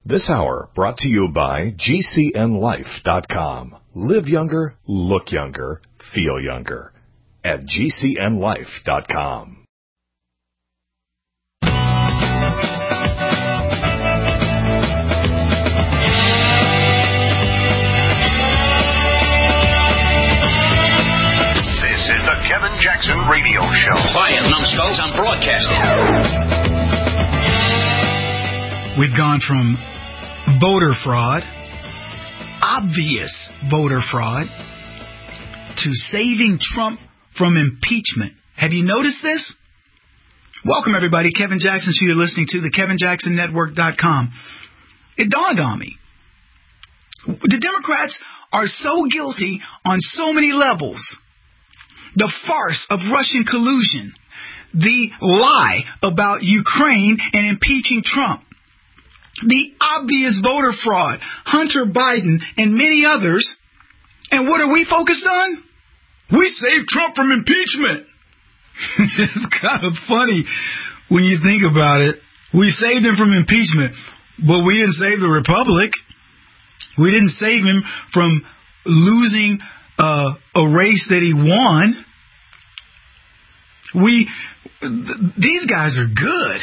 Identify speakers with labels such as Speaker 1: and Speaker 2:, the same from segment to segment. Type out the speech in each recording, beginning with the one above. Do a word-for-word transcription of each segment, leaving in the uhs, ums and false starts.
Speaker 1: This hour brought to you by G C N life dot com. Live younger, look younger, feel younger at G C N life dot com.
Speaker 2: This is the Kevin Jackson Radio Show.
Speaker 3: Quiet, numbskulls, I'm broadcasting.
Speaker 4: We've gone from voter fraud, obvious voter fraud, to saving Trump from impeachment. Have you noticed this? Welcome, everybody. Kevin Jackson, so you're listening to the Kevin Jackson Network dot com. It dawned on me. The Democrats are so guilty on so many levels. The farce of Russian collusion, the lie about Ukraine and impeaching Trump, the obvious voter fraud, Hunter Biden, and many others. And what are we focused on? We saved Trump from impeachment. It's kind of funny when you think about it. We saved him from impeachment, but we didn't save the republic. We didn't save him from losing uh, a race that he won. We, th- these guys are good.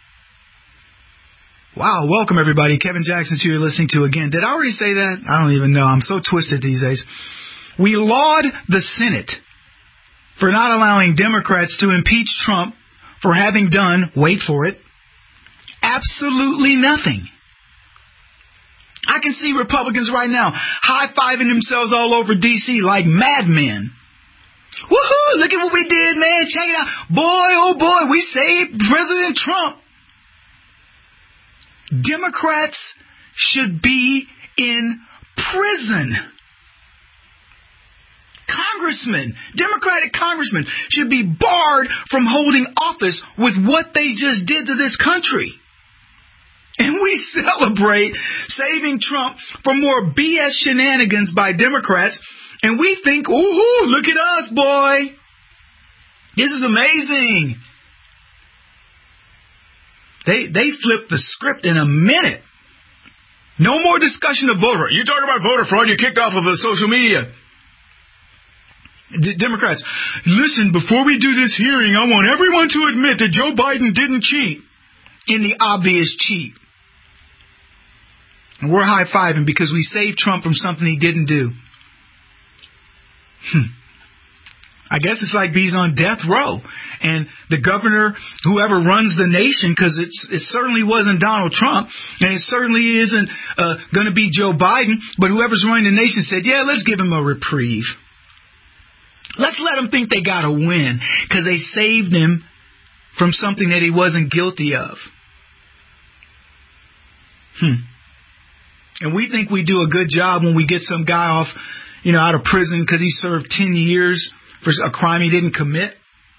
Speaker 4: Wow, welcome everybody. Kevin Jackson, who you're listening to again. Did I already say that? I don't even know. I'm so twisted these days. We laud the Senate for not allowing Democrats to impeach Trump for having done, wait for it, absolutely nothing. I can see Republicans right now high-fiving themselves all over D C like madmen. Woohoo, look at what we did, man. Check it out. Boy, oh boy, we saved President Trump. Democrats should be in prison. Congressmen, Democratic congressmen should be barred from holding office with what they just did to this country. And we celebrate saving Trump from more B S shenanigans by Democrats. And we think, ooh, look at us, boy. This is amazing. They they flipped the script in a minute. No more discussion of voter fraud. You talk about voter fraud, you're kicked off of the social media. D- Democrats, listen, before we do this hearing, I want everyone to admit that Joe Biden didn't cheat in the obvious cheat. And we're high-fiving because we saved Trump from something he didn't do. Hmm. I guess it's like he's on death row. And the governor, whoever runs the nation, because it's it certainly wasn't Donald Trump, and it certainly isn't uh, going to be Joe Biden, but whoever's running the nation said, yeah, let's give him a reprieve. Let's let him think they got a win, because they saved him from something that he wasn't guilty of. Hmm. And we think we do a good job when we get some guy off, you know, out of prison because he served ten years for a crime he didn't commit.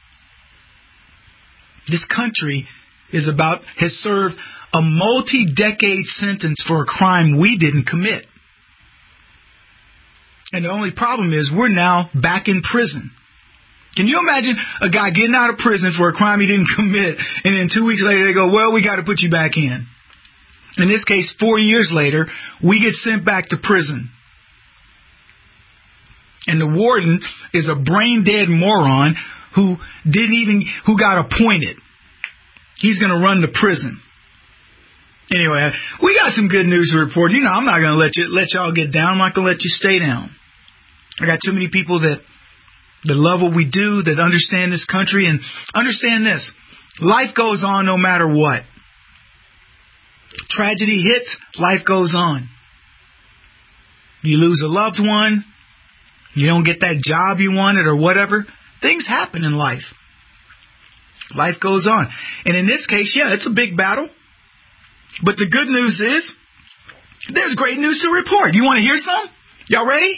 Speaker 4: This country is about, has served a multi-decade sentence for a crime we didn't commit. And the only problem is we're now back in prison. Can you imagine a guy getting out of prison for a crime he didn't commit, and then two weeks later they go, well, we got to put you back in. In this case, four years later, we get sent back to prison. And the warden is a brain-dead moron who didn't even, who got appointed. He's going to run the prison. Anyway, we got some good news to report. You know, I'm not going to let you let y'all get down. I'm not going to let you stay down. I got too many people that that love what we do, that understand this country, and understand this. Life goes on no matter what. Tragedy hits, life goes on. You lose a loved one, you don't get that job you wanted or whatever. Things happen in life. Life goes on. And in this case, yeah, it's a big battle. But the good news is, there's great news to report. You want to hear some? Y'all ready?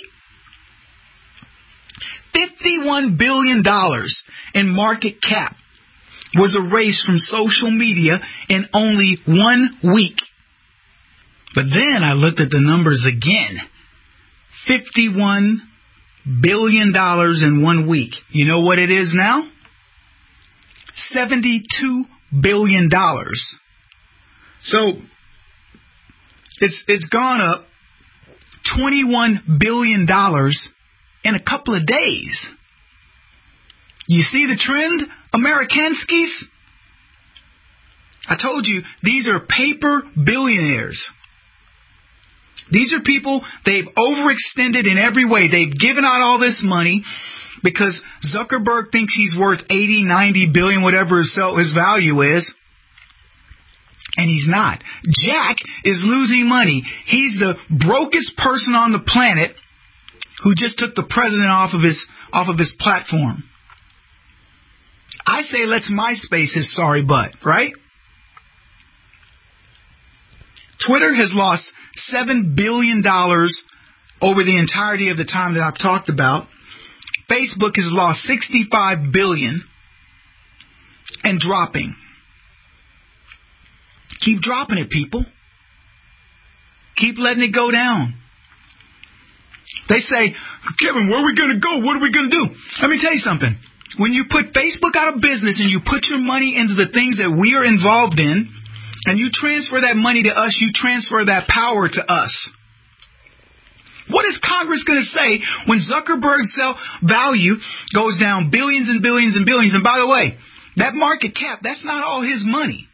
Speaker 4: fifty-one billion dollars in market cap was erased from social media in only one week. But then I looked at the numbers again. fifty-one billion dollars in one week. You know what it is now? seventy-two billion dollars. So It's it's gone up twenty-one billion dollars in a couple of days. You see the trend, Amerikanskis? I told you, these are paper billionaires. These are people, they've overextended in every way. They've given out all this money because Zuckerberg thinks he's worth eighty, ninety billion, whatever his, his value is. And he's not. Jack is losing money. He's the brokest person on the planet who just took the president off of his off of his platform. I say let's MySpace his sorry butt, right? Twitter has lost seven billion dollars over the entirety of the time that I've talked about. Facebook has lost sixty-five billion dollars and dropping. Keep dropping it, people. Keep letting it go down. They say, Kevin, where are we going to go? What are we going to do? Let me tell you something. When you put Facebook out of business and you put your money into the things that we are involved in, and you transfer that money to us, you transfer that power to us. What is Congress going to say when Zuckerberg's value goes down billions and billions and billions? And by the way, that market cap, that's not all his money.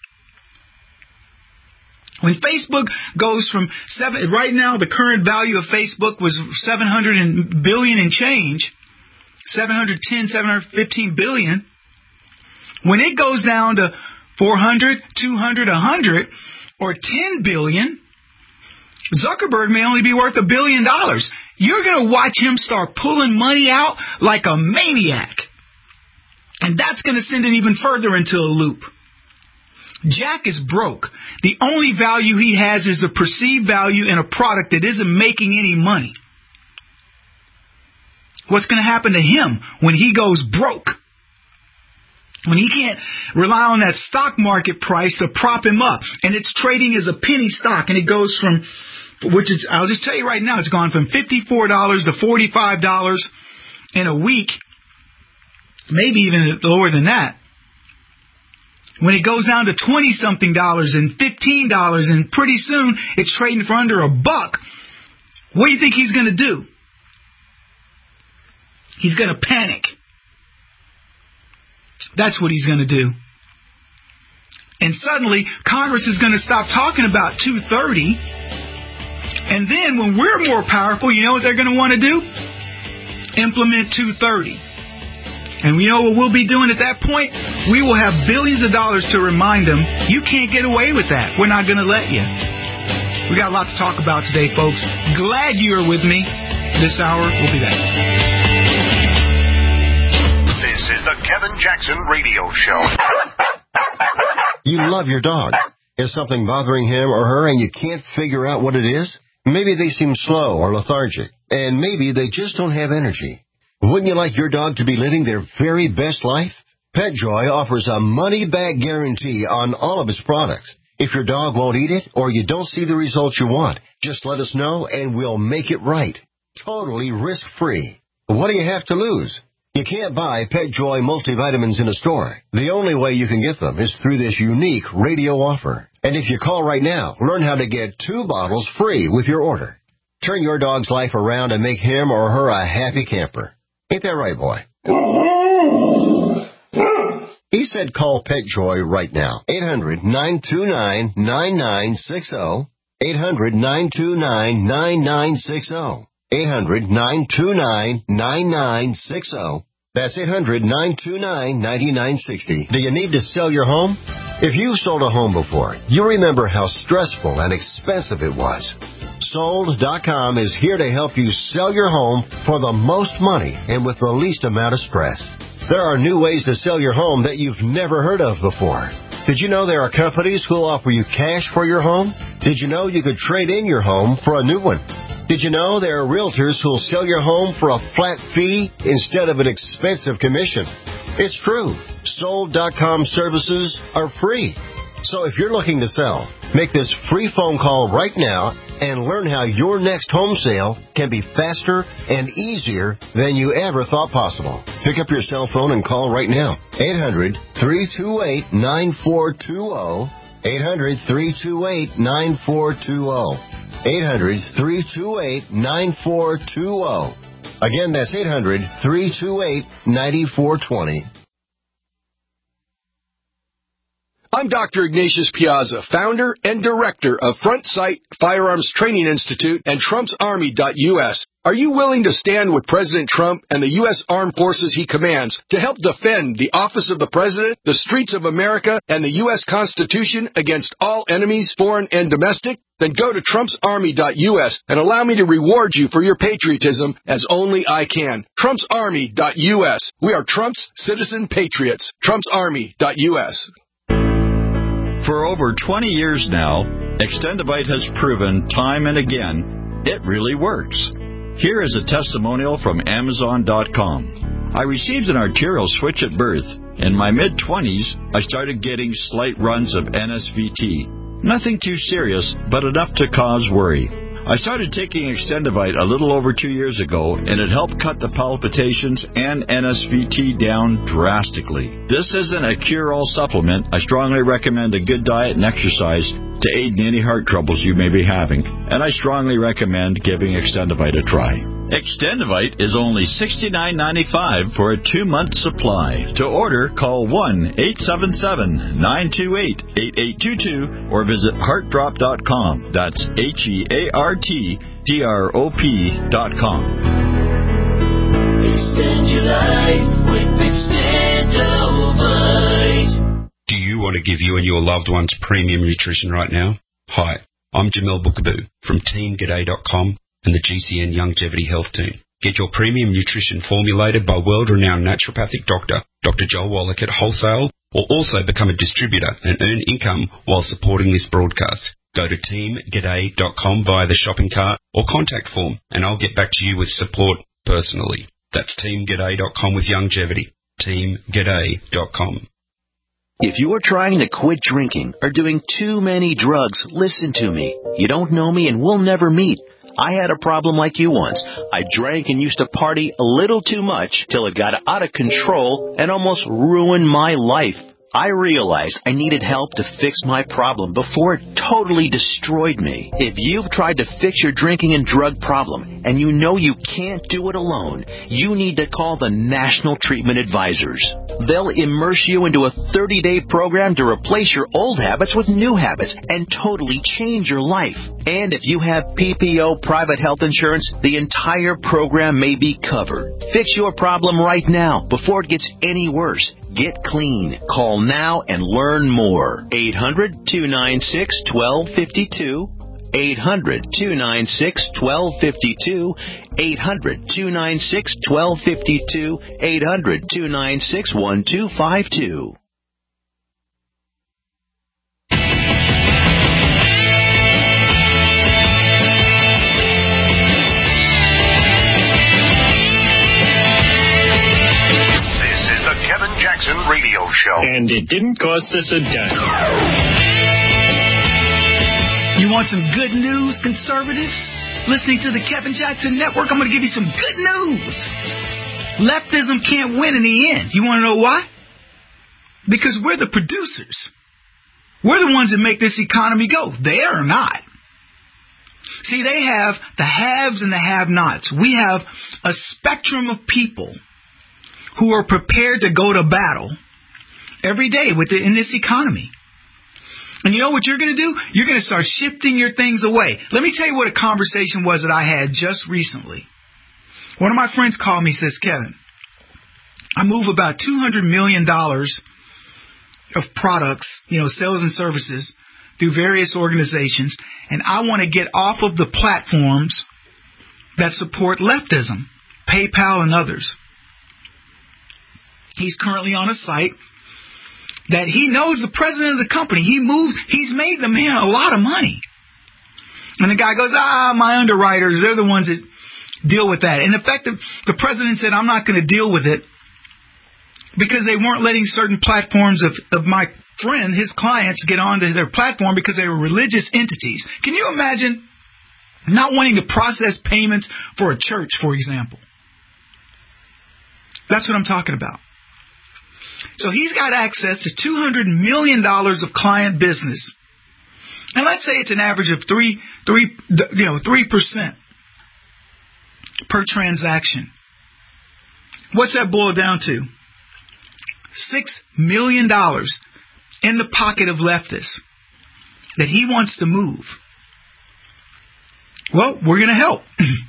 Speaker 4: When Facebook goes from seven, right now the current value of Facebook was seven hundred billion and change, seven hundred ten, seven hundred fifteen billion. When it goes down to four hundred, two hundred, one hundred, or ten billion, Zuckerberg may only be worth a billion dollars. You're going to watch him start pulling money out like a maniac. And that's going to send it even further into a loop. Jack is broke. The only value he has is a perceived value in a product that isn't making any money. What's going to happen to him when he goes broke? When he can't rely on that stock market price to prop him up, and it's trading as a penny stock, and it goes from, which is, I'll just tell you right now, it's gone from fifty-four dollars to forty-five dollars in a week, maybe even lower than that. When it goes down to twenty-something dollars and fifteen dollars, and pretty soon it's trading for under a buck, what do you think he's going to do? He's going to panic. That's what he's going to do. And suddenly, Congress is going to stop talking about two thirty. And then when we're more powerful, you know what they're going to want to do? Implement two thirty. And we know what we'll be doing at that point? We will have billions of dollars to remind them, you can't get away with that. We're not going to let you. We got a lot to talk about today, folks. Glad you're with me this hour. We'll be back.
Speaker 2: This is the Kevin Jackson Radio Show.
Speaker 5: You love your dog. Is something bothering him or her and you can't figure out what it is? Maybe they seem slow or lethargic, and maybe they just don't have energy. Wouldn't you like your dog to be living their very best life? PetJoy offers a money-back guarantee on all of its products. If your dog won't eat it or you don't see the results you want, just let us know and we'll make it right. Totally risk-free. What do you have to lose? You can't buy PetJoy multivitamins in a store. The only way you can get them is through this unique radio offer. And if you call right now, learn how to get two bottles free with your order. Turn your dog's life around and make him or her a happy camper. Ain't that right, boy? He said call PetJoy right now. eight hundred, nine two nine, nine nine six zero. eight hundred, nine two nine, nine nine six zero. eight hundred, nine two nine, nine nine six zero. That's eight hundred, nine two nine, nine nine six zero. Do you need to sell your home? If you sold a home before, you remember how stressful and expensive it was. Sold dot com is here to help you sell your home for the most money and with the least amount of stress. There are new ways to sell your home that you've never heard of before. Did you know there are companies who will offer you cash for your home? Did you know you could trade in your home for a new one? Did you know there are realtors who will sell your home for a flat fee instead of an expensive commission? It's true. Sold dot com services are free. So if you're looking to sell, make this free phone call right now and learn how your next home sale can be faster and easier than you ever thought possible. Pick up your cell phone and call right now. eight hundred, three two eight, nine four two zero. eight hundred, three two eight, nine four two zero. eight hundred, three two eight, nine four two zero. Again, that's eight hundred, three two eight, nine four two zero.
Speaker 6: I'm Doctor Ignatius Piazza, founder and director of Front Sight Firearms Training Institute and Trump's Army dot U S. Are you willing to stand with President Trump and the U S Armed Forces he commands to help defend the office of the President, the streets of America, and the U S Constitution against all enemies, foreign and domestic? Then go to Trump's Army dot U S and allow me to reward you for your patriotism as only I can. Trump's Army dot U S. We are Trump's citizen patriots. Trump's Army dot U S.
Speaker 7: For over twenty years now, Extendivite has proven time and again it really works. Here is a testimonial from Amazon dot com. I received an arterial switch at birth. In my mid-twenties, I started getting slight runs of N S V T. Nothing too serious, but enough to cause worry. I started taking Extendivite a little over two years ago, and it helped cut the palpitations and N S V T down drastically. This isn't a cure-all supplement. I strongly recommend a good diet and exercise to aid in any heart troubles you may be having, and I strongly recommend giving Extendivite a try. Extendivite is only sixty-nine ninety-five for a two-month supply. To order, call one eight seven seven, nine two eight, eight eight two two or visit heart drop dot com. That's H E A R T D R O P dot com.
Speaker 8: Extend your life with Extendivite.
Speaker 9: Do you want to give you and your loved ones premium nutrition right now? Hi, I'm Jamel Bookaboo from team g'day dot com and the G C N Longevity Health Team. Get your premium nutrition formulated by world-renowned naturopathic doctor, Doctor Joel Wallach at wholesale, or also become a distributor and earn income while supporting this broadcast. Go to team g'day dot com via the shopping cart or contact form, and I'll get back to you with support personally. That's team g'day dot com with longevity. team g'day dot com.
Speaker 3: If you're trying to quit drinking or doing too many drugs, listen to me. You don't know me and we'll never meet. I had a problem like you once. I drank and used to party a little too much till it got out of control and almost ruined my life. I realized I needed help to fix my problem before it totally destroyed me. If you've tried to fix your drinking and drug problem and you know you can't do it alone, you need to call the National Treatment Advisors. They'll immerse you into a thirty-day program to replace your old habits with new habits and totally change your life. And if you have P P O private health insurance, the entire program may be covered. Fix your problem right now before it gets any worse. Get clean. Call now and learn more. eight hundred, two nine six, one two five two. eight hundred, two nine six, one two five two. eight hundred, two nine six, one two five two. eight hundred, two nine six, one two five two.
Speaker 2: Kevin Jackson Radio Show.
Speaker 10: And it didn't cost us a dime.
Speaker 4: You want some good news, conservatives? Listening to the Kevin Jackson Network, I'm going to give you some good news. Leftism can't win in the end. You want to know why? Because we're the producers. We're the ones that make this economy go. They are not. See, they have the haves and the have-nots. We have a spectrum of people who are prepared to go to battle every day with the, in this economy. And you know what you're going to do? You're going to start shifting your things away. Let me tell you what a conversation was that I had just recently. One of my friends called me and says, Kevin, I move about two hundred million dollars of products, you know, sales and services through various organizations, and I want to get off of the platforms that support leftism, PayPal and others. He's currently on a site that he knows the president of the company. He moved, he's made the man a lot of money. And the guy goes, ah, my underwriters, they're the ones that deal with that. In effect, the, the president said, I'm not going to deal with it because they weren't letting certain platforms of, of my friend, his clients, get onto their platform because they were religious entities. Can you imagine not wanting to process payments for a church, for example? That's what I'm talking about. So he's got access to two hundred million dollars of client business And let's say it's an average of three, three, you know, three percent per transaction. What's that boil down to? Six million dollars in the pocket of leftists that he wants to move. Well, we're going to help.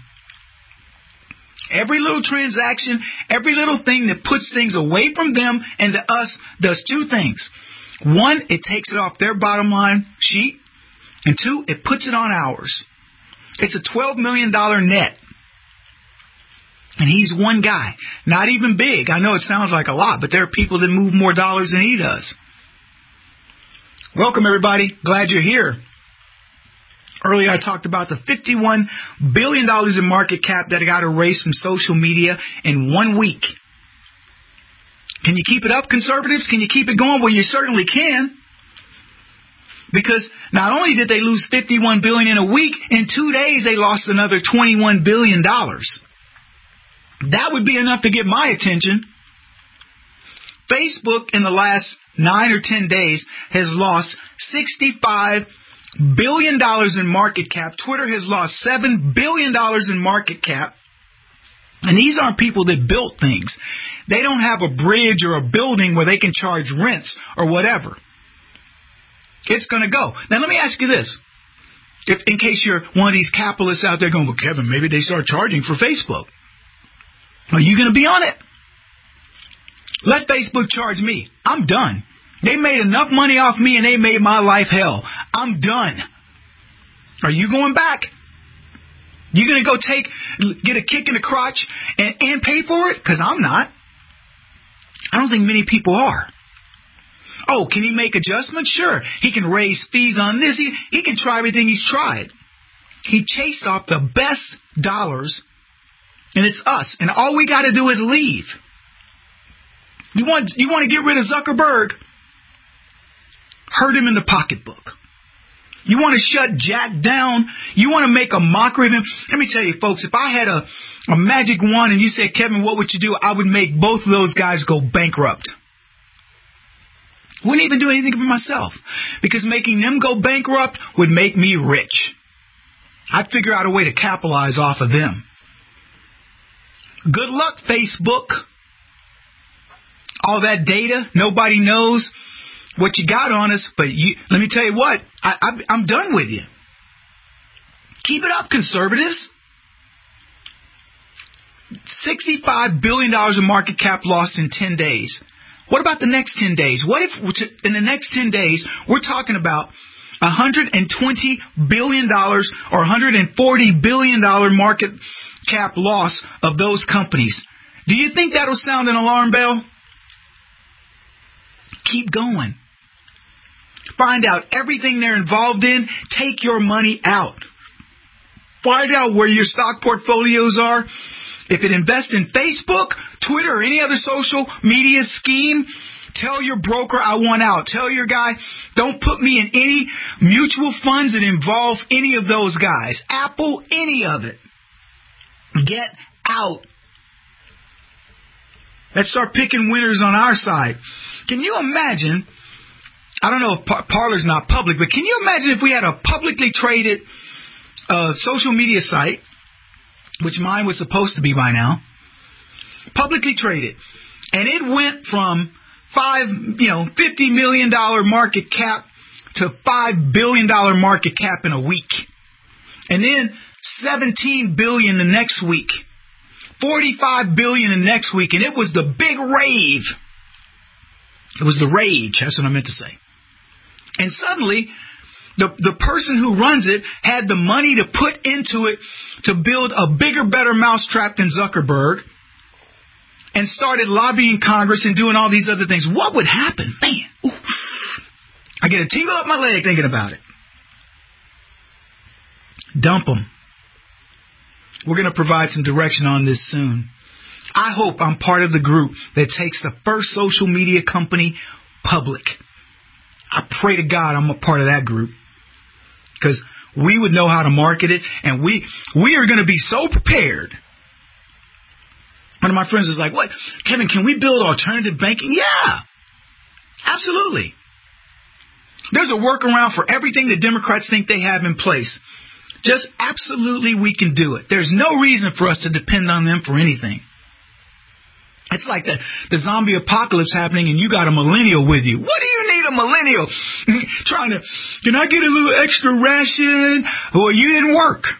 Speaker 4: Every little transaction, every little thing that puts things away from them and to us does two things. One, it takes it off their bottom line sheet. And two, it puts it on ours. It's a twelve million dollars net. And he's one guy. Not even big. I know it sounds like a lot, but there are people that move more dollars than he does. Welcome, everybody. Glad you're here. Earlier, I talked about the fifty-one billion dollars in market cap that got erased from social media in one week. Can you keep it up, conservatives? Can you keep it going? Well, you certainly can. Because not only did they lose fifty-one billion dollars in a week, in two days they lost another twenty-one billion dollars. That would be enough to get my attention. Facebook in the last nine or ten days has lost sixty-five billion dollars in market cap. Twitter has lost seven billion dollars in market cap. And these aren't people that built things. They don't have a bridge or a building where they can charge rents or whatever. It's going to go. Now, let me ask you this. If, in case you're one of these capitalists out there going, well, Kevin, maybe they start charging for Facebook. Are you going to be on it? Let Facebook charge me. I'm done. They made enough money off me and they made my life hell. I'm done. Are you going back? You going to go take, get a kick in the crotch and, and pay for it? Because I'm not. I don't think many people are. Oh, can he make adjustments? Sure. He can raise fees on this. He, he can try everything he's tried. He chased off the best dollars, and it's us. And all we got to do is leave. You want, you want to get rid of Zuckerberg? Hurt him in the pocketbook. You want to shut Jack down? You want to make a mockery of him? Let me tell you, folks, if I had a, a magic wand and you said, Kevin, what would you do? I would make both of those guys go bankrupt. Wouldn't even do anything for myself. Because making them go bankrupt would make me rich. I'd figure out a way to capitalize off of them. Good luck, Facebook. All that data, nobody knows what you got on us, but you, let me tell you what, I, I, I'm done with you. Keep it up, conservatives. sixty-five billion dollars in market cap lost in ten days. What about the next ten days? What if in the next ten days we're talking about one hundred twenty billion dollars or one hundred forty billion dollars market cap loss of those companies? Do you think that'll sound an alarm bell? Keep going. Find out everything they're involved in. Take your money out. Find out where your stock portfolios are. If it invests in Facebook, Twitter, or any other social media scheme, tell your broker I want out. Tell your guy, don't put me in any mutual funds that involve any of those guys. Apple, any of it. Get out. Let's start picking winners on our side. Can you imagine, I don't know if Par- Parler's not public, but can you imagine if we had a publicly traded uh, social media site, which mine was supposed to be by now, publicly traded, and it went from five, you know, fifty million dollars market cap to five billion dollars market cap in a week, and then seventeen billion dollars the next week, forty-five billion dollars the next week, and it was the big rave. It was the rage. That's what I meant to say. And suddenly, the the person who runs it had the money to put into it to build a bigger, better mousetrap than Zuckerberg, and started lobbying Congress and doing all these other things. What would happen? Man, ooh, I get a tingle up my leg thinking about it. Dump them. We're going to provide some direction on this soon. I hope I'm part of the group that takes the first social media company public. I pray to God I'm a part of that group, because we would know how to market it, and we we are going to be so prepared. One of my friends was like, what, Kevin, can we build alternative banking? Yeah, absolutely. There's a workaround for everything the Democrats think they have in place. Just absolutely we can do it. There's no reason for us to depend on them for anything. It's like the, the zombie apocalypse happening and you got a millennial with you. What do you need a millennial? Trying to, can I get a little extra ration? Well, you didn't work.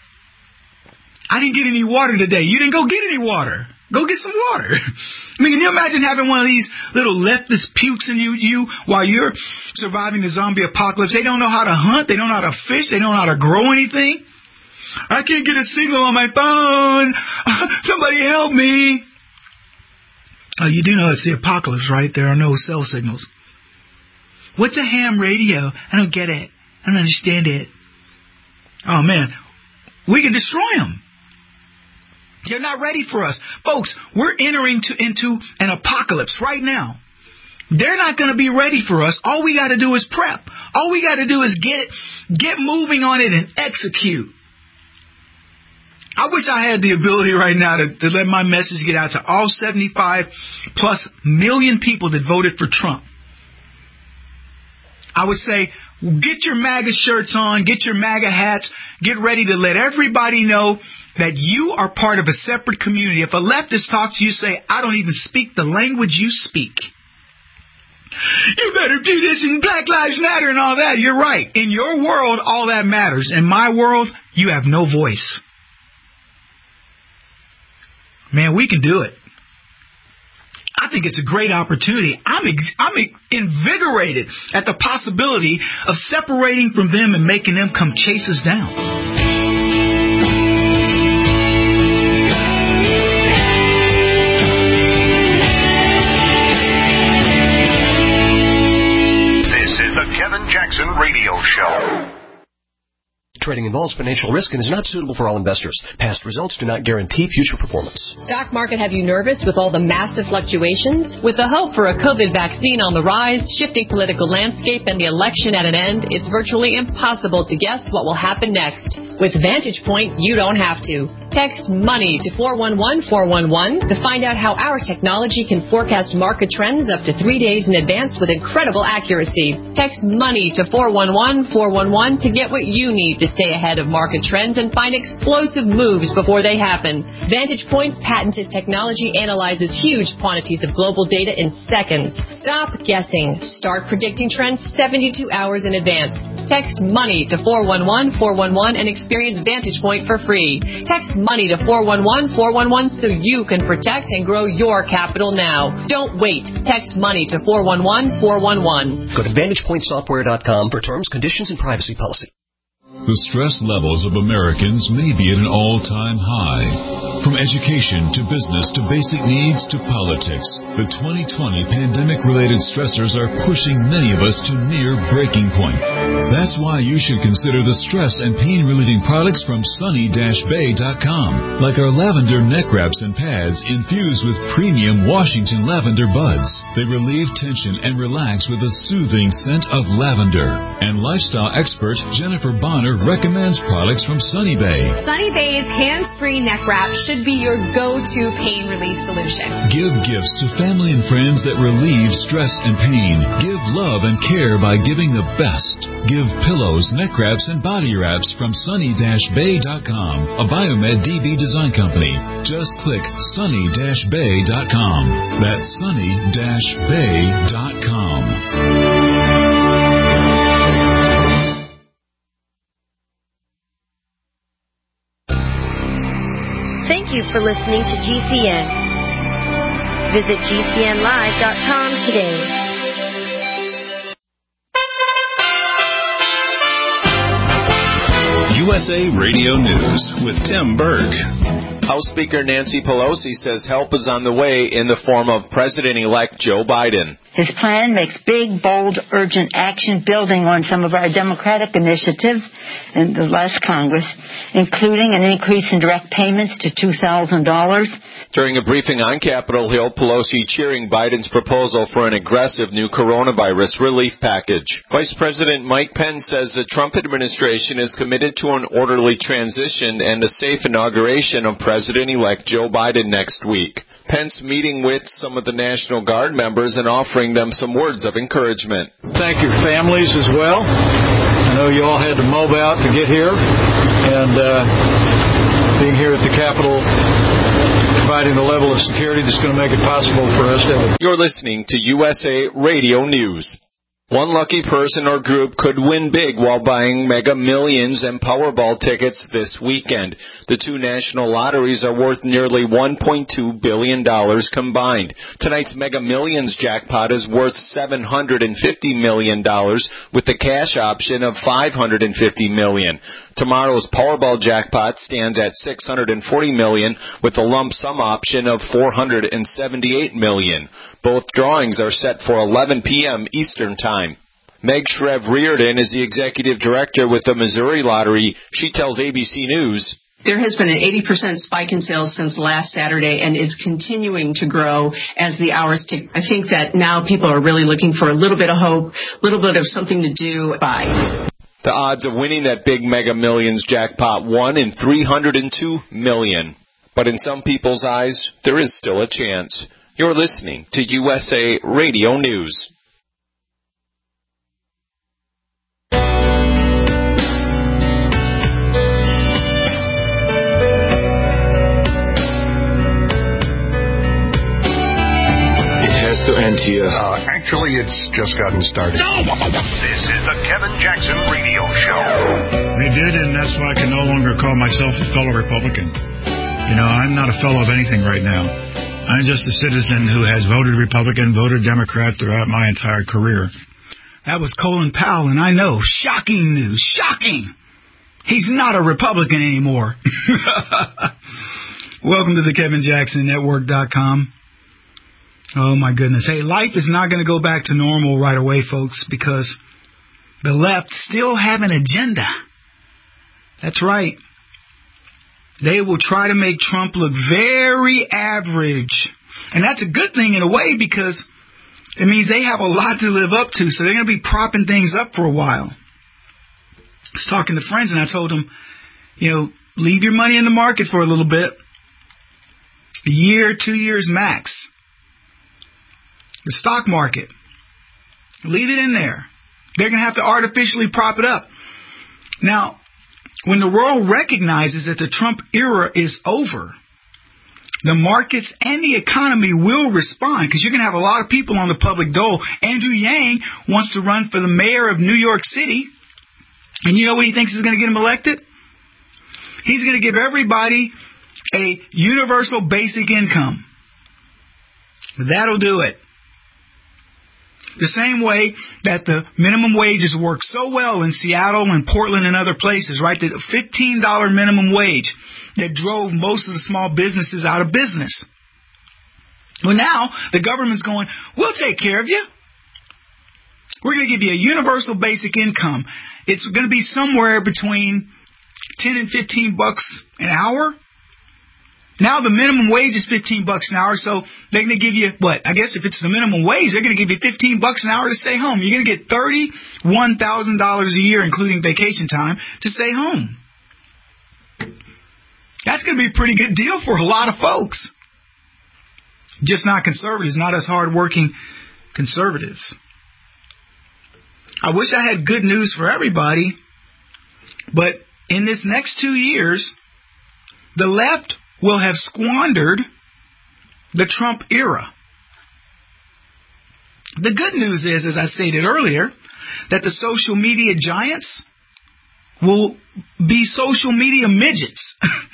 Speaker 4: I didn't get any water today. You didn't go get any water. Go get some water. I mean, can you imagine having one of these little leftist pukes in you, you while you're surviving the zombie apocalypse? They don't know how to hunt. They don't know how to fish. They don't know how to grow anything. I can't get a signal on my phone. Somebody help me. Oh, you do know it's the apocalypse, right? There are no cell signals. What's a ham radio? I don't get it. I don't understand it. Oh, man. We can destroy them. They're not ready for us. Folks, we're entering to, into an apocalypse right now. They're not going to be ready for us. All we got to do is prep. All we got to do is get get moving on it and execute. I wish I had the ability right now to, to let my message get out to all seventy-five plus million people that voted for Trump. I would say, get your MAGA shirts on, get your MAGA hats, get ready to let everybody know that you are part of a separate community. If a leftist talks to you, say, I don't even speak the language you speak. You better do this in Black Lives Matter and all that. You're right. In your world, all that matters. In my world, you have no voice. Man, we can do it. I think it's a great opportunity. I'm ex- I'm invigorated at the possibility of separating from them and making them come chase us down.
Speaker 2: This is the Kevin Jackson Radio Show.
Speaker 11: Trading involves financial risk and is not suitable for all investors. Past results do not guarantee future performance.
Speaker 12: Stock market have you nervous with all the massive fluctuations? With the hope for a COVID vaccine on the rise, shifting political landscape, and the election at an end, it's virtually impossible to guess what will happen next. With Vantage Point, you don't have to. Text MONEY to four one one four one one to find out how our technology can forecast market trends up to three days in advance with incredible accuracy. Text MONEY to four one one four one one to get what you need to stay ahead of market trends and find explosive moves before they happen. Vantage Point's patented technology analyzes huge quantities of global data in seconds. Stop guessing. Start predicting trends seventy-two hours in advance. Text MONEY to four one one four one one and experience Vantage Point for free. Text MONEY to four one one four one one so you can protect and grow your capital now. Don't wait. Text MONEY to four one one four one one.
Speaker 11: Go to vantage point software dot com for terms, conditions, and privacy policy.
Speaker 13: The stress levels of Americans may be at an all-time high. From education to business to basic needs to politics, the twenty twenty pandemic-related stressors are pushing many of us to near breaking point. That's why you should consider the stress and pain-relieving products from sunny dash bay dot com, like our lavender neck wraps and pads infused with premium Washington lavender buds. They relieve tension and relax with a soothing scent of lavender. And lifestyle expert Jennifer Bonner recommends products from Sunny Bay.
Speaker 14: Sunny Bay's hands-free neck wrap should be your go-to pain relief solution.
Speaker 13: Give gifts to family and friends that relieve stress and pain. Give love and care by giving the best. Give pillows, neck wraps, and body wraps from sunny dash bay dot com, a Biomed D B design company. Just click sunny dash bay dot com. That's sunny dash bay dot com.
Speaker 15: Thank you for listening to G C N. Visit G C N live dot com today.
Speaker 1: U S A Radio News with Tim Berg.
Speaker 16: House Speaker Nancy Pelosi says help is on the way in the form of President-elect Joe Biden.
Speaker 17: His plan makes big, bold, urgent action building on some of our Democratic initiatives in the last Congress, including an increase in direct payments to two thousand dollars.
Speaker 16: During a briefing on Capitol Hill, Pelosi cheering Biden's proposal for an aggressive new coronavirus relief package. Vice President Mike Pence says the Trump administration is committed to an orderly transition and a safe inauguration of President President-elect Joe Biden next week. Pence meeting with some of the National Guard members and offering them some words of encouragement.
Speaker 18: Thank your families as well. I know you all had to mob out to get here, and uh, being here at the Capitol, providing the level of security that's going to make it possible for us to...
Speaker 16: You're listening to U S A Radio News. One lucky person or group could win big while buying Mega Millions and Powerball tickets this weekend. The two national lotteries are worth nearly one point two billion dollars combined. Tonight's Mega Millions jackpot is worth seven hundred fifty million dollars with the cash option of five hundred fifty million dollars. Tomorrow's Powerball jackpot stands at six hundred forty million dollars with a lump sum option of four hundred seventy-eight million dollars. Both drawings are set for eleven p.m. Eastern Time. Meg Shrev-Reardon is the executive director with the Missouri Lottery. She tells A B C News,
Speaker 19: there has been an eighty percent spike in sales since last Saturday, and it's continuing to grow as the hours tick. I think that now people are really looking for a little bit of hope, a little bit of something to do by.
Speaker 16: The odds of winning that big Mega Millions jackpot, one in three hundred two million. But in some people's eyes, there is still a chance. You're listening to U S A Radio News.
Speaker 2: Has to end here. Uh, actually, it's just gotten started.
Speaker 20: This is the Kevin Jackson Radio Show.
Speaker 21: They did, and that's why I can no longer call myself a fellow Republican. You know, I'm not a fellow of anything right now. I'm just a citizen who has voted Republican, voted Democrat throughout my entire career.
Speaker 4: That was Colin Powell, and I know, shocking news, shocking. He's not a Republican anymore. Welcome to the Kevin Jackson Network dot com. Oh, my goodness. Hey, life is not going to go back to normal right away, folks, because the left still have an agenda. That's right. They will try to make Trump look very average. And that's a good thing in a way because it means they have a lot to live up to, so they're going to be propping things up for a while. I was talking to friends, and I told them, you know, leave your money in the market for a little bit. A year, two years max. The stock market. Leave it in there. They're going to have to artificially prop it up. Now, when the world recognizes that the Trump era is over, the markets and the economy will respond because you're going to have a lot of people on the public dole. Andrew Yang wants to run for the mayor of New York City. And you know what he thinks is going to get him elected? He's going to give everybody a universal basic income. That'll do it. The same way that the minimum wages work so well in Seattle and Portland and other places, right? The fifteen dollars minimum wage that drove most of the small businesses out of business. Well, now the government's going, we'll take care of you. We're going to give you a universal basic income. It's going to be somewhere between ten and fifteen bucks an hour. Now the minimum wage is fifteen bucks an hour, so they're going to give you, what, I guess if it's the minimum wage, they're going to give you fifteen bucks an hour to stay home. You're going to get thirty-one thousand dollars a year, including vacation time, to stay home. That's going to be a pretty good deal for a lot of folks. Just not conservatives, not as hard-working conservatives. I wish I had good news for everybody, but in this next two years, the left will have squandered the Trump era. The good news is, as I stated earlier, that the social media giants will be social media midgets.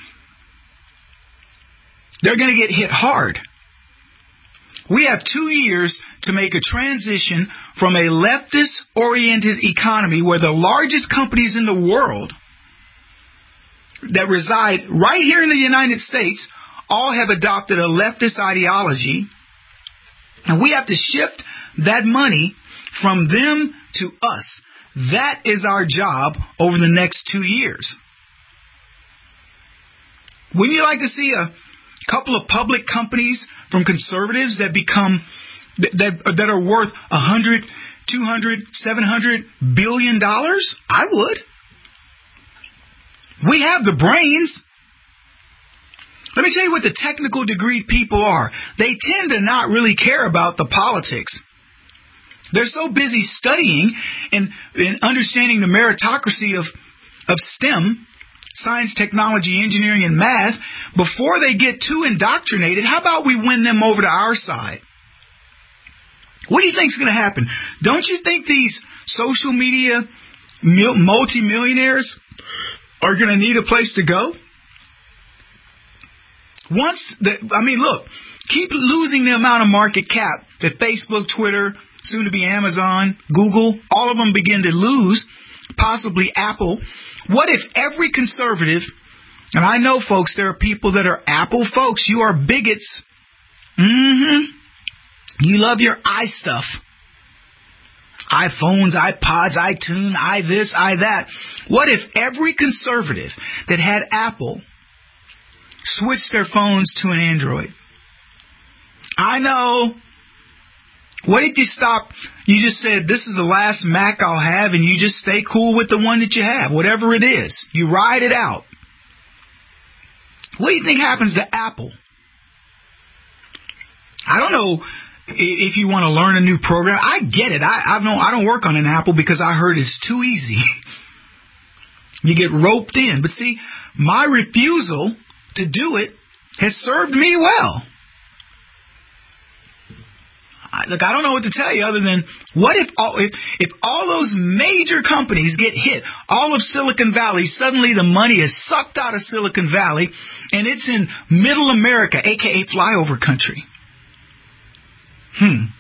Speaker 4: They're going to get hit hard. We have two years to make a transition from a leftist-oriented economy where the largest companies in the world that reside right here in the United States all have adopted a leftist ideology, and we have to shift that money from them to us. That is our job over the next two years. Wouldn't you like to see a couple of public companies from conservatives that become that that are worth a hundred, two hundred, seven hundred billion dollars? I would. We have the brains. Let me tell you what the technical degree people are. They tend to not really care about the politics. They're so busy studying and, and understanding the meritocracy of, of STEM, science, technology, engineering, and math, before they get too indoctrinated. How about we win them over to our side? What do you think is going to happen? Don't you think these social media multimillionaires are going to need a place to go? Once the, I mean, look, keep losing the amount of market cap that Facebook, Twitter, soon to be Amazon, Google, all of them begin to lose, possibly Apple. What if every conservative, and I know, folks, there are people that are Apple folks, you are bigots. Mm-hmm. You love your i stuff. iPhones, iPods, iTunes, i this, i that. What if every conservative that had Apple switched their phones to an Android? I know. What if you stop, you just said, this is the last Mac I'll have, and you just stay cool with the one that you have, whatever it is. You ride it out. What do you think happens to Apple? I don't know if you want to learn a new program. I get it. I, I don't I don't work on an Apple because I heard it's too easy. You get roped in. But see, my refusal to do it has served me well. I, look, I don't know what to tell you other than, what if all, if, if all those major companies get hit, all of Silicon Valley, suddenly the money is sucked out of Silicon Valley, and it's in middle America, a k a flyover country. Hmm.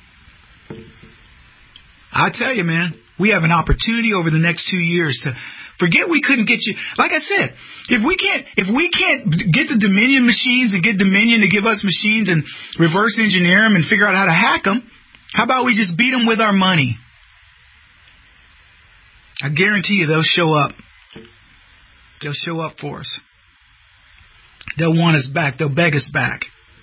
Speaker 4: I tell you, man, we have an opportunity over the next two years to forget we couldn't get you. Like I said, if we can't, if we can't get the Dominion machines and get Dominion to give us machines and reverse engineer them and figure out how to hack them, how about we just beat them with our money? I guarantee you they'll show up. They'll show up for us. They'll want us back. They'll beg us back.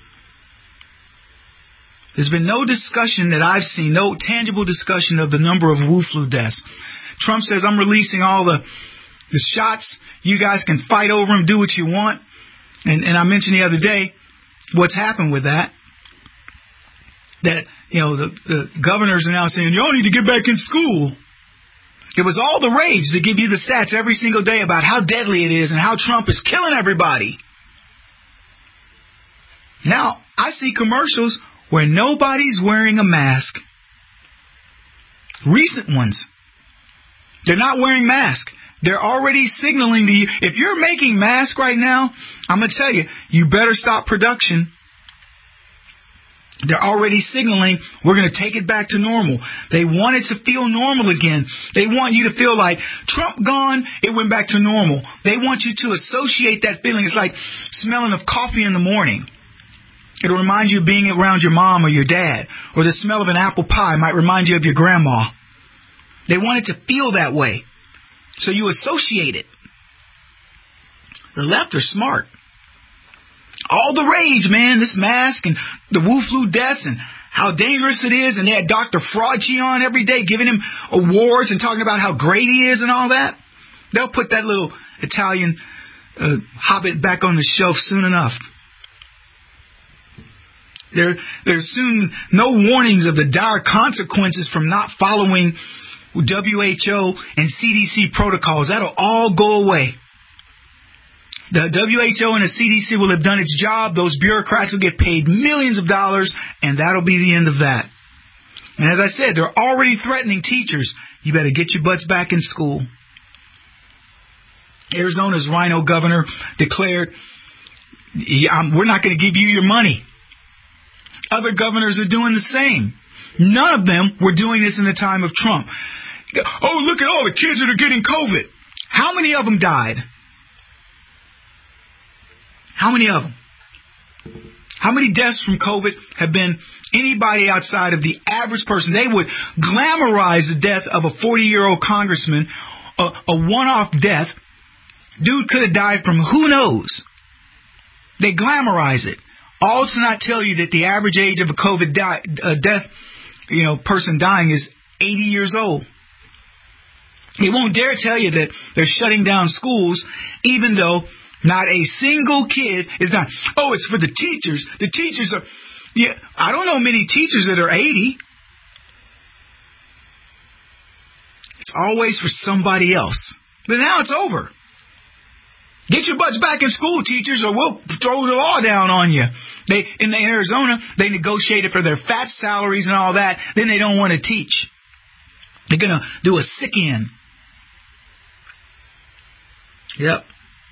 Speaker 4: There's been no discussion that I've seen, no tangible discussion of the number of Wu flu deaths. Trump says, I'm releasing all the the shots. You guys can fight over them, do what you want. And, and I mentioned the other day what's happened with that. That, you know, the, the governors are now saying, y'all need to get back in school. It was all the rage to give you the stats every single day about how deadly it is and how Trump is killing everybody. Now, I see commercials where nobody's wearing a mask. Recent ones. They're not wearing masks. They're already signaling to you. If you're making masks right now, I'm going to tell you, you better stop production. They're already signaling we're going to take it back to normal. They want it to feel normal again. They want you to feel like Trump gone, it went back to normal. They want you to associate that feeling. It's like smelling of coffee in the morning. It'll remind you of being around your mom or your dad. Or the smell of an apple pie might remind you of your grandma. They want it to feel that way. So you associate it. The left are smart. All the rage, man, this mask and the Wu flu deaths and how dangerous it is. And they had Doctor Fauci on every day giving him awards and talking about how great he is and all that. They'll put that little Italian uh, hobbit back on the shelf soon enough. There, there's soon no warnings of the dire consequences from not following W H O and C D C protocols. That'll all go away. The W H O and the C D C will have done its job. Those bureaucrats will get paid millions of dollars, and that'll be the end of that. And as I said, they're already threatening teachers. You better get your butts back in school. Arizona's rhino governor declared, we're not going to give you your money. Other governors are doing the same. None of them were doing this in the time of Trump. Oh, look at all the kids that are getting COVID. How many of them died? How many of them? How many deaths from COVID have been anybody outside of the average person? They would glamorize the death of a forty-year-old congressman, a, a one-off death. Dude could have died from who knows. They glamorize it. All to not tell you that the average age of a COVID die, uh, death, you know, person dying is eighty years old. They won't dare tell you that they're shutting down schools, even though Not a single kid is done. Oh, it's for the teachers. The teachers are... Yeah, I don't know many teachers that are eighty. It's always for somebody else. But now it's over. Get your butts back in school, teachers, or we'll throw the law down on you. They in Arizona, they negotiated for their fat salaries and all that. Then they don't want to teach. They're going to do a sick-in. Yep.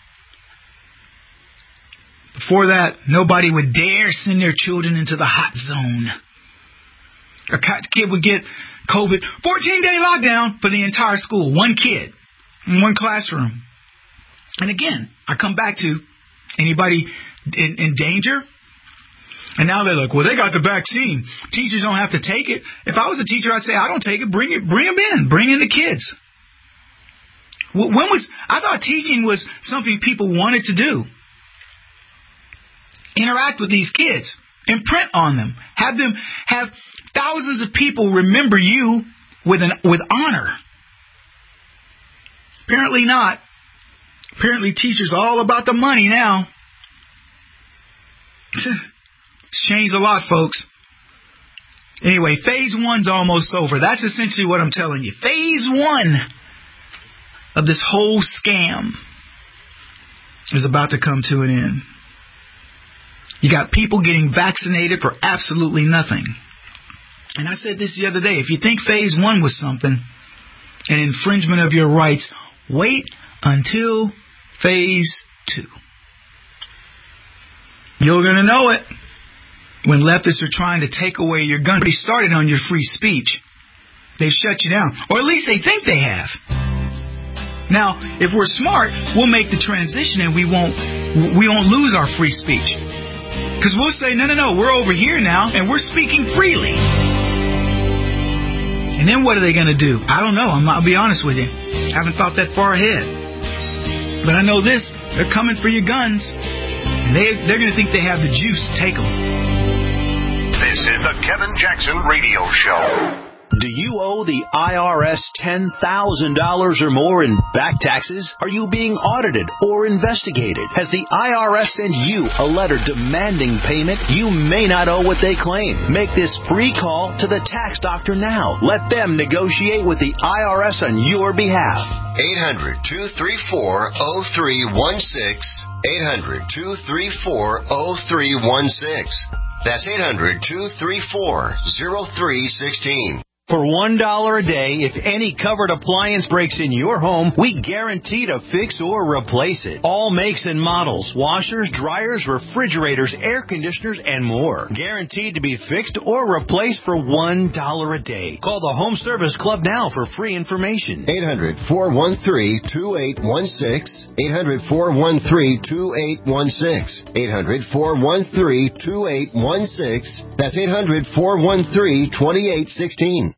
Speaker 4: Before that, nobody would dare send their children into the hot zone. A kid would get COVID, fourteen-day lockdown for the entire school. One kid in one classroom. And again, I come back to anybody in, in danger. And now they're like, well, they got the vaccine. Teachers don't have to take it. If I was a teacher, I'd say, I don't take it. Bring it. Bring them in. Bring in the kids. When was I thought teaching was something people wanted to do. Interact with these kids. Imprint on them. Have them have thousands of people remember you with an with honor. Apparently not. Apparently teachers are all about the money now. It's changed a lot, folks. Anyway, phase one's almost over. That's essentially what I'm telling you. Phase one of this whole scam is about to come to an end. You got people getting vaccinated for absolutely nothing. And I said this the other day. If you think phase one was something, an infringement of your rights, wait until phase two. You're going to know it when leftists are trying to take away your gun. They started on your free speech. They've shut you down. Or at least they think they have. Now, if we're smart, we'll make the transition and we won't we won't lose our free speech. Because we'll say, no, no, no, we're over here now and we're speaking freely. And then what are they going to do? I don't know. I'm not, I'll be honest with you. I haven't thought that far ahead. But I know this. They're coming for your guns. And they, they're going to think they have the juice to take them.
Speaker 20: This is the Kevin Jackson Radio Show.
Speaker 3: Do you owe the I R S ten thousand dollars or more in back taxes? Are you being audited or investigated? Has the I R S sent you a letter demanding payment? You may not owe what they claim. Make this free call to the tax doctor now. Let them negotiate with the I R S on your behalf.
Speaker 5: eight hundred, two three four, oh three one six. eight hundred, two three four, oh three one six. That's eight hundred, two three four, oh three one six.
Speaker 3: For one dollar a day, if any covered appliance breaks in your home, we guarantee to fix or replace it. All makes and models, washers, dryers, refrigerators, air conditioners, and more. Guaranteed to be fixed or replaced for one dollar a day. Call the Home Service Club now for free information.
Speaker 5: eight hundred, four one three, two eight one six. eight hundred, four one three, two eight one six. eight hundred, four one three, two eight one six. That's eight hundred, four one three, two eight one six.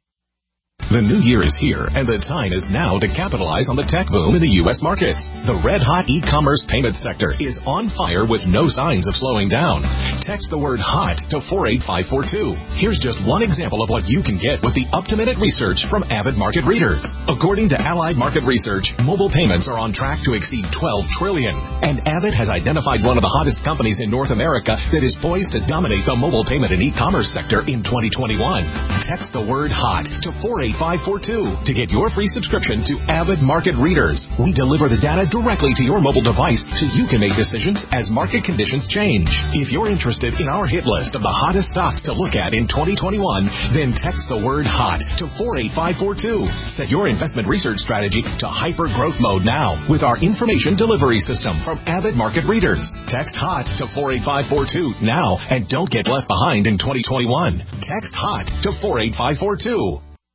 Speaker 1: The new year is here, and the time is now to capitalize on the tech boom in the U S markets. The red-hot e-commerce payment sector is on fire with no signs of slowing down. Text the word HOT to four eight five four two. Here's just one example of what you can get with the up-to-minute research from Avid Market Readers. According to Allied Market Research, mobile payments are on track to exceed twelve trillion dollars, and Avid has identified one of the hottest companies in North America that is poised to dominate the mobile payment and e-commerce sector in twenty twenty-one. Text the word HOT to four eight five four two to get your free subscription to Avid Market Readers. We deliver the data directly to your mobile device so you can make decisions as market conditions change. If you're interested in our hit list of the hottest stocks to look at in twenty twenty-one, then text the word HOT to four eight five four two. Set your investment research strategy to hyper growth mode now with our information delivery system from Avid Market Readers. Text HOT to four eight five four two now and don't get left behind in twenty twenty-one. Text HOT to four eight five four two.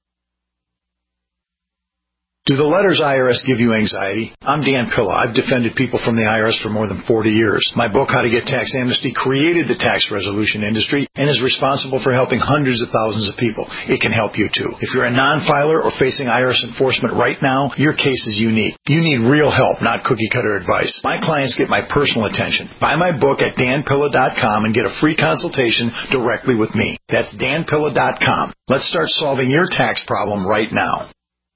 Speaker 21: Do the letters I R S give you anxiety? I'm Dan Pilla. I've defended people from the I R S for more than forty years. My book, How to Get Tax Amnesty, created the tax resolution industry and is responsible for helping hundreds of thousands of people. It can help you too. If you're a non-filer or facing I R S enforcement right now, your case is unique. You need real help, not cookie-cutter advice. My clients get my personal attention. Buy my book at dan pilla dot com and get a free consultation directly with me. That's dan pilla dot com. Let's start solving your tax problem right now.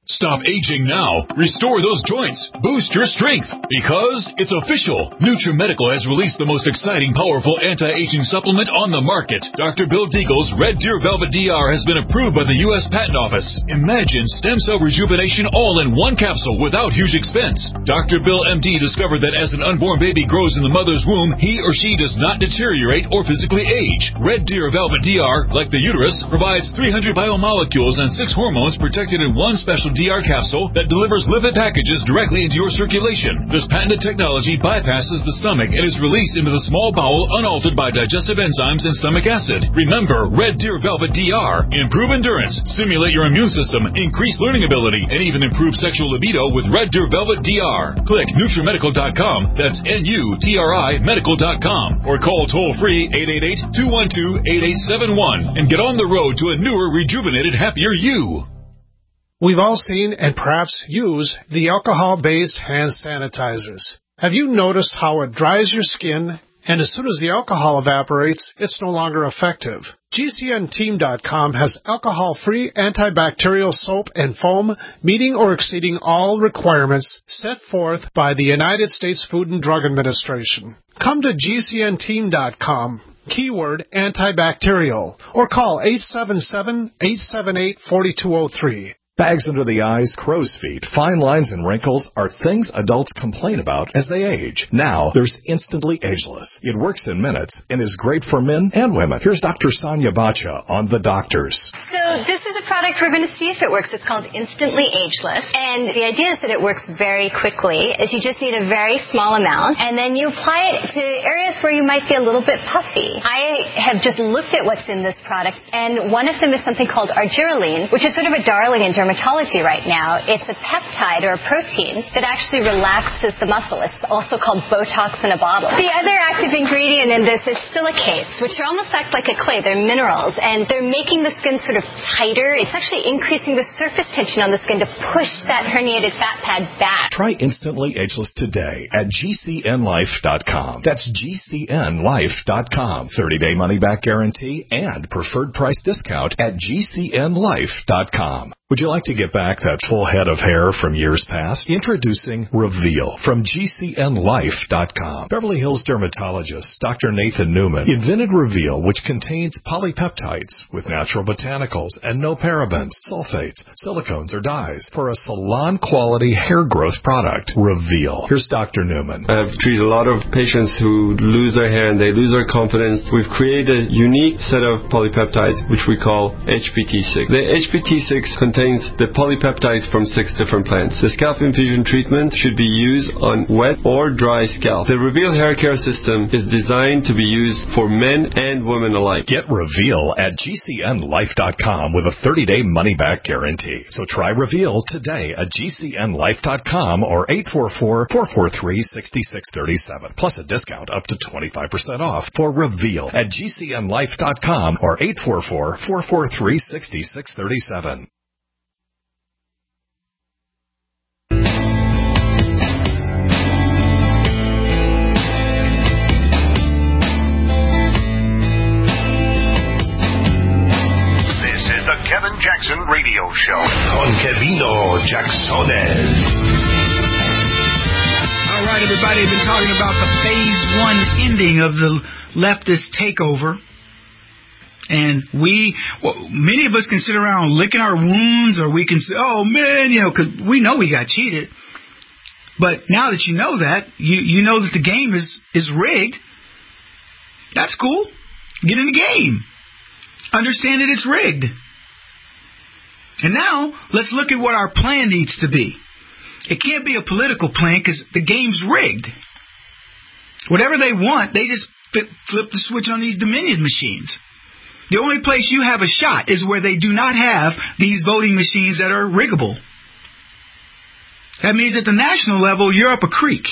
Speaker 13: Stop aging now. Restore those joints. Boost your strength. Because it's official. NutriMedical has released the most exciting, powerful anti-aging supplement on the market. Doctor Bill Deagle's Red Deer Velvet D R has been approved by the U S Patent Office. Imagine stem cell rejuvenation all in one capsule without huge expense. Doctor Bill M D discovered that as an unborn baby grows in the mother's womb, he or she does not deteriorate or physically age. Red Deer Velvet D R, like the uterus, provides three hundred biomolecules and six hormones protected in one special D R capsule that delivers lipid packages directly into your circulation. This patented technology bypasses the stomach and is released into the small bowel unaltered by digestive enzymes and stomach acid. Remember, Red Deer Velvet D R. Improve endurance, stimulate your immune system, increase learning ability, and even improve sexual libido with Red Deer Velvet D R. Click NutriMedical dot com. That's N U T R I Medical dot com. Or call toll-free eight eight eight, two one two, eight eight seven one and get on the road to a newer, rejuvenated, happier you.
Speaker 6: We've all seen and perhaps use the alcohol-based hand sanitizers. Have you noticed how it dries your skin, and as soon as the alcohol evaporates, it's no longer effective? G C N team dot com has alcohol-free antibacterial soap and foam meeting or exceeding all requirements set forth by the United States Food and Drug Administration. Come to G C N team dot com. Keyword antibacterial, or call eight seven seven, eight seven eight, four two zero three.
Speaker 22: Bags under the eyes, crow's feet, fine lines, and wrinkles are things adults complain about as they age. Now, there's Instantly Ageless. It works in minutes and is great for men and women. Here's Doctor Sonia Bacha on The Doctors.
Speaker 23: So this is a product we're going to see if it works. It's called Instantly Ageless. And the idea is that it works very quickly, is you just need a very small amount, and then you apply it to areas where you might be a little bit puffy. I have just looked at what's in this product, and one of them is something called argireline, which is sort of a darling in dermatology right now. It's a peptide or a protein that actually relaxes the muscle. It's also called Botox in a bottle. The other active ingredient in this is silicates, which are almost act like a clay. They're minerals, and they're making the skin sort of tighter. It's actually increasing the surface tension on the skin to push that herniated fat pad back.
Speaker 22: Try Instantly Ageless today at G C N life dot com. That's G C N life dot com. thirty-day money-back guarantee and preferred price discount at G C N life dot com. Would you like to get back that full head of hair from years past? Introducing Reveal from G C N life dot com. Beverly Hills dermatologist Doctor Nathan Newman invented Reveal, which contains polypeptides with natural botanicals and no parabens, sulfates, silicones, or dyes for a salon-quality hair growth product. Reveal. Here's Doctor Newman.
Speaker 24: I've treated a lot of patients who lose their hair and they lose their confidence. We've created a unique set of polypeptides, which we call H P T six. The H P T six contains the polypeptides from six different plants. The scalp infusion treatment should be used on wet or dry scalp. The Reveal hair care system is designed to be used for men and women alike.
Speaker 22: Get Reveal at G C N life dot com with a thirty-day money-back guarantee. So try Reveal today at G C N life dot com or eight four four, four four three, six six three seven. Plus a discount up to twenty-five percent off for Reveal at G C N life dot com or eight four four, four four three, six six three seven.
Speaker 20: Kevin Jackson Radio Show on Kevino Jacksones.
Speaker 4: All right, everybody, I've been talking about the phase one ending of the leftist takeover. And we, well, many of us can sit around licking our wounds, or we can say, oh, man, you know, because we know we got cheated. But now that you know that, you, you know that the game is, is rigged. That's cool. Get in the game. Understand that it's rigged. And now, let's look at what our plan needs to be. It can't be a political plan because the game's rigged. Whatever they want, they just flip the switch on these Dominion machines. The only place you have a shot is where they do not have these voting machines that are riggable. That means at the national level, you're up a creek.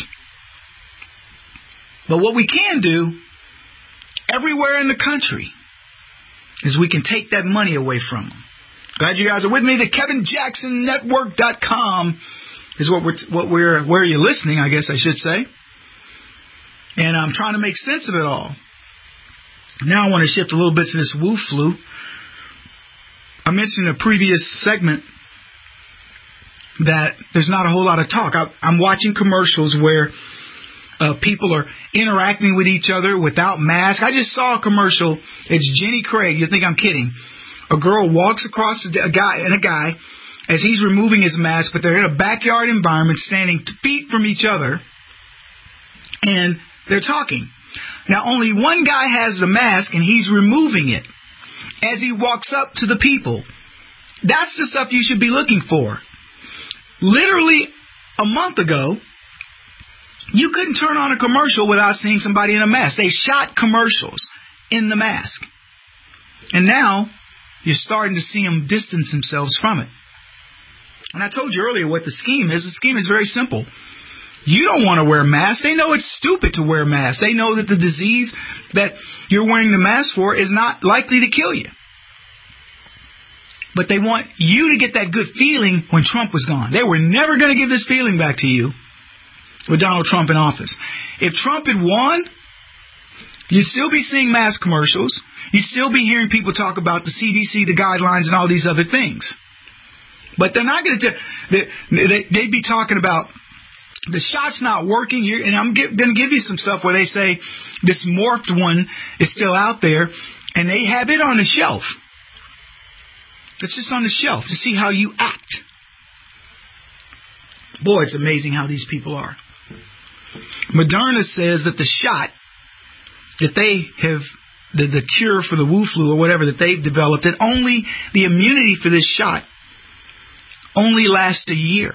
Speaker 4: But what we can do, everywhere in the country, is we can take that money away from them. Glad you guys are with me. The Kevin Jackson Network dot com is what we're, what we're, where you're listening, I guess I should say. And I'm trying to make sense of it all. Now I want to shift a little bit to this Wu flu. I mentioned in a previous segment that there's not a whole lot of talk. I, I'm watching commercials where uh, people are interacting with each other without masks. I just saw a commercial. It's Jenny Craig. You think I'm kidding? A girl walks across a guy and a guy as he's removing his mask, but they're in a backyard environment, standing feet from each other, and they're talking. Now, only one guy has the mask, and he's removing it as he walks up to the people. That's the stuff you should be looking for. Literally a month ago, you couldn't turn on a commercial without seeing somebody in a mask. They shot commercials in the mask. And now you're starting to see them distance themselves from it. And I told you earlier what the scheme is. The scheme is very simple. You don't want to wear masks. They know it's stupid to wear masks. They know that the disease that you're wearing the mask for is not likely to kill you. But they want you to get that good feeling when Trump was gone. They were never going to give this feeling back to you with Donald Trump in office. If Trump had won, you'd still be seeing mask commercials. You'd still be hearing people talk about the C D C, the guidelines, and all these other things. But they're not going to. They, they, they'd be talking about the shot's not working. You're, and I'm going to give you some stuff where they say this morphed one is still out there, and they have it on the shelf. It's just on the shelf to see how you act. Boy, it's amazing how these people are. Moderna says that the shot that they have, the, the cure for the Wu flu or whatever that they've developed, that only the immunity for this shot only lasts a year.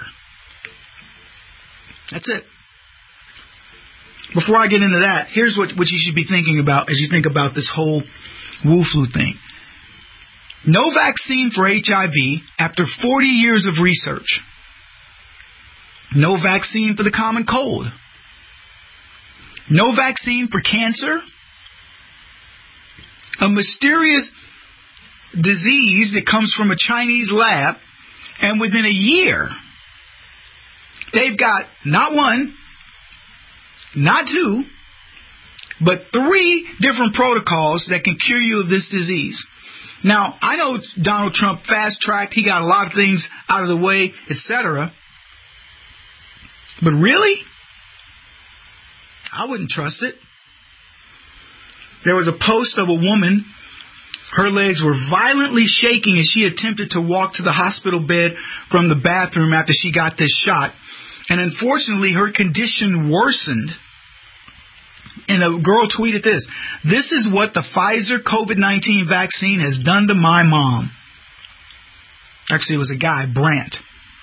Speaker 4: That's it. Before I get into that, here's what, what you should be thinking about as you think about this whole Wu flu thing. No vaccine for H I V after forty years of research. No vaccine for the common cold. No vaccine for cancer. A mysterious disease that comes from a Chinese lab. And within a year, they've got not one, not two, but three different protocols that can cure you of this disease. Now, I know Donald Trump fast-tracked. He got a lot of things out of the way, et cetera. But really? I wouldn't trust it. There was a post of a woman. Her legs were violently shaking as she attempted to walk to the hospital bed from the bathroom after she got this shot. And unfortunately, her condition worsened. And a girl tweeted this: "This is what the Pfizer COVID nineteen vaccine has done to my mom." Actually, it was a guy, Brandt.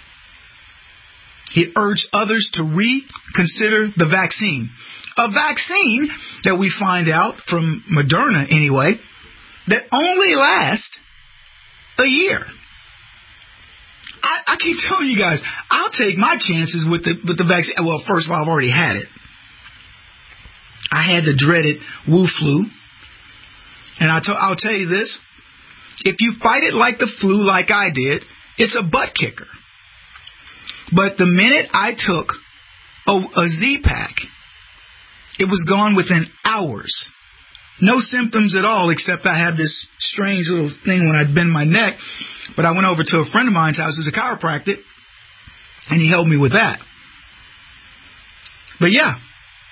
Speaker 4: He urged others to reconsider the vaccine. A vaccine that we find out from Moderna, anyway, that only lasts a year. I, I keep telling you guys, I'll take my chances with the with the vaccine. Well, first of all, I've already had it. I had the dreaded Wu flu. And I'll, t- I'll tell you this. If you fight it like the flu, like I did, it's a butt kicker. But the minute I took a, a Z-Pack, it was gone within hours. No symptoms at all, except I had this strange little thing when I'd bend my neck. But I went over to a friend of mine's house who's a chiropractor, and he helped me with that. But yeah,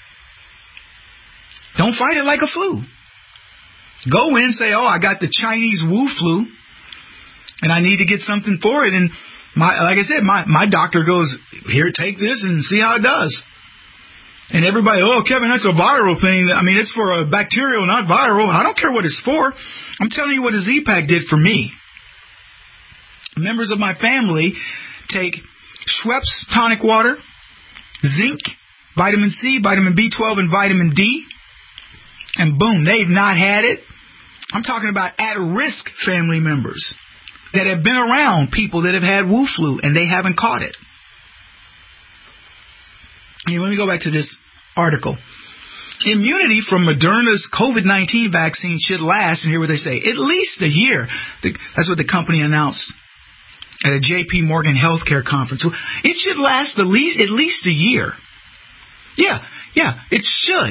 Speaker 4: don't fight it like a flu. Go in and say, oh, I got the Chinese Wu flu, and I need to get something for it. And my, like I said, my, my doctor goes, here, take this and see how it does. And everybody, oh, Kevin, that's a viral thing. I mean, it's for a bacterial, not viral. I don't care what it's for. I'm telling you what a Z-Pack did for me. Members of my family take Schweppes tonic water, zinc, vitamin C, vitamin B twelve, and vitamin D. And boom, they've not had it. I'm talking about at-risk family members that have been around people that have had Wu flu and they haven't caught it. Here, let me go back to this article. Immunity from Moderna's COVID nineteen vaccine should last, and here what they say, at least a year. That's what the company announced at a J P Morgan healthcare conference. It should last at least, at least a year. Yeah, yeah, it should.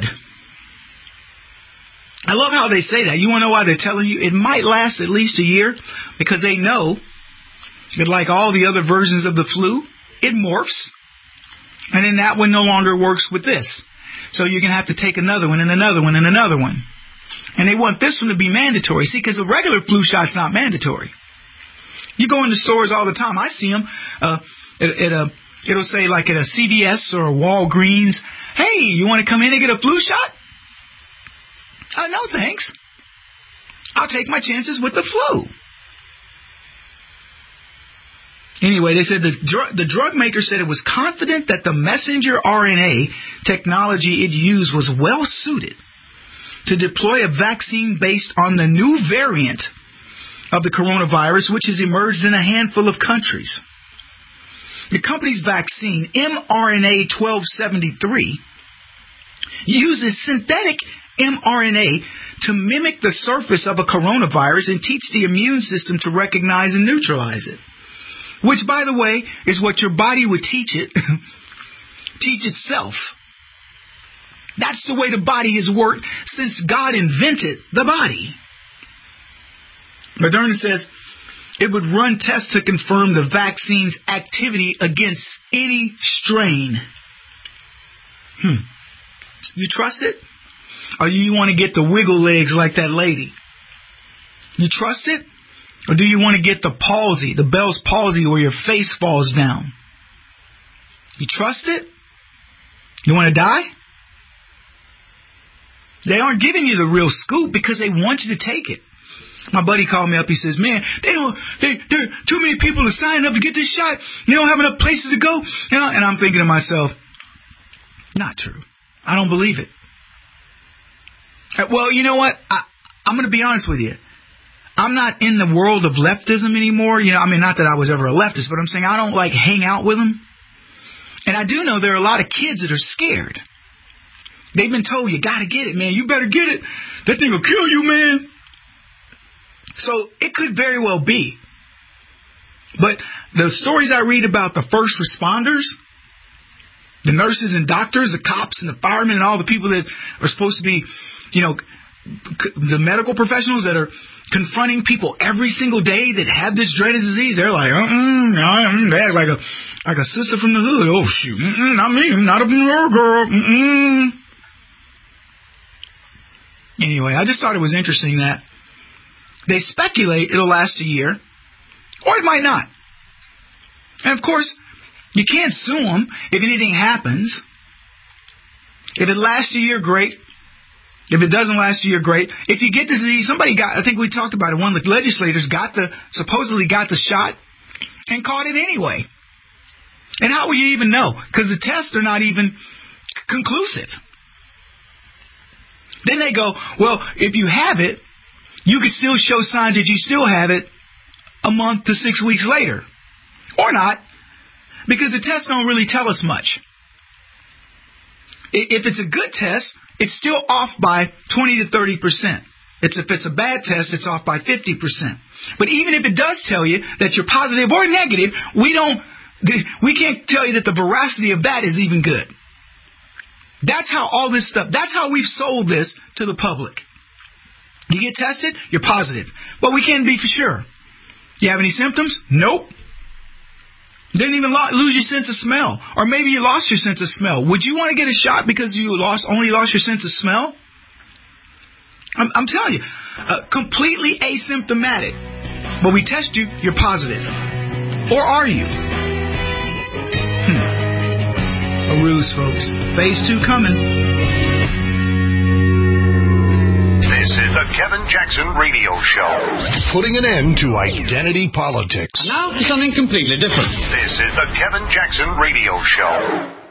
Speaker 4: I love how they say that. You want to know why they're telling you it might last at least a year? Because they know that like all the other versions of the flu, it morphs, and then that one no longer works with this. So you're going to have to take another one and another one and another one. And they want this one to be mandatory. See, because the regular flu shot's not mandatory. You go into stores all the time. I see them. Uh, at, at a, it'll say like at a C V S or a Walgreens, hey, you want to come in and get a flu shot? Uh, no, thanks. I'll take my chances with the flu. Anyway, they said the, dr- the drug maker said it was confident that the messenger R N A technology it used was well suited to deploy a vaccine based on the new variant of the coronavirus, which has emerged in a handful of countries. The company's vaccine, mRNA twelve seventy-three, uses synthetic mRNA to mimic the surface of a coronavirus and teach the immune system to recognize and neutralize it. Which, by the way, is what your body would teach it, teach itself. That's the way the body has worked since God invented the body. Moderna says it would run tests to confirm the vaccine's activity against any strain. Hmm. You trust it? Or you want to get the wiggle legs like that lady? You trust it? Or do you want to get the palsy, the Bell's palsy, where your face falls down? You trust it? You want to die? They aren't giving you the real scoop because they want you to take it. My buddy called me up. He says, man, they don't, they, there are too many people to sign up to get this shot. They don't have enough places to go. You know, and I'm thinking to myself, not true. I don't believe it. Well, you know what? I, I'm going to be honest with you. I'm not in the world of leftism anymore. You know, I mean, not that I was ever a leftist, but I'm saying I don't like hang out with them. And I do know there are a lot of kids that are scared. They've been told, you got to get it, man. You better get it. That thing will kill you, man. So it could very well be. But the stories I read about the first responders, the nurses and doctors, the cops and the firemen and all the people that are supposed to be, you know, the medical professionals that are confronting people every single day that have this dreaded disease, they're like, uh-uh, I'm bad, like a like a sister from the hood. Oh, shoot, mm-mm, not me, not a girl. Mm-mm. Anyway, I just thought it was interesting that they speculate it'll last a year, or it might not. And, of course, you can't sue them if anything happens. If it lasts a year, great. If it doesn't last a year, great. If you get the disease, somebody got, I think we talked about it, one of the legislators got the, supposedly got the shot and caught it anyway. And how will you even know? Because the tests are not even conclusive. Then they go, well, if you have it, you can still show signs that you still have it a month to six weeks later. Or not. Because the tests don't really tell us much. If it's a good test, it's still off by twenty to thirty percent. It's if it's a bad test, it's off by fifty percent. But even if it does tell you that you're positive or negative, we don't, we can't tell you that the veracity of that is even good. That's how all this stuff, that's how we've sold this to the public. You get tested, you're positive. But we can't be for sure. You have any symptoms? Nope. Didn't even lo- lose your sense of smell. Or maybe you lost your sense of smell. Would you want to get a shot because you lost only lost your sense of smell? I'm, I'm telling you, uh, completely asymptomatic. But we test you, you're positive. Or are you? Hmm. A ruse, folks. Phase two coming.
Speaker 20: This is the Kevin Jackson Radio Show. Putting an end to identity politics.
Speaker 7: Now for something completely different.
Speaker 20: This is the Kevin Jackson Radio Show.